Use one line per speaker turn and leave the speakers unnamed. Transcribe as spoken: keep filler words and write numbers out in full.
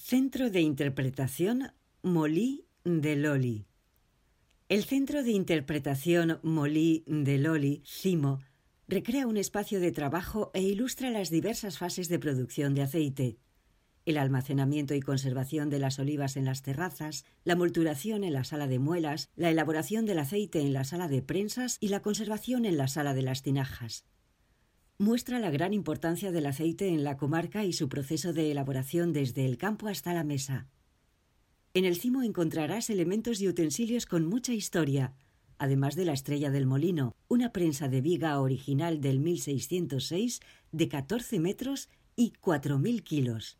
Centro de Interpretación Molí de Loli. El Centro de Interpretación Molí de Loli, CIMO, recrea un espacio de trabajo e ilustra las diversas fases de producción de aceite: el almacenamiento y conservación de las olivas en las terrazas, la molturación en la sala de muelas, la elaboración del aceite en la sala de prensas y la conservación en la sala de las tinajas. Muestra la gran importancia del aceite en la comarca y su proceso de elaboración desde el campo hasta la mesa. En el CIMO encontrarás elementos y utensilios con mucha historia, además de la estrella del molino, una prensa de viga original del mil seiscientos seis de catorce metros y cuatro mil kilos.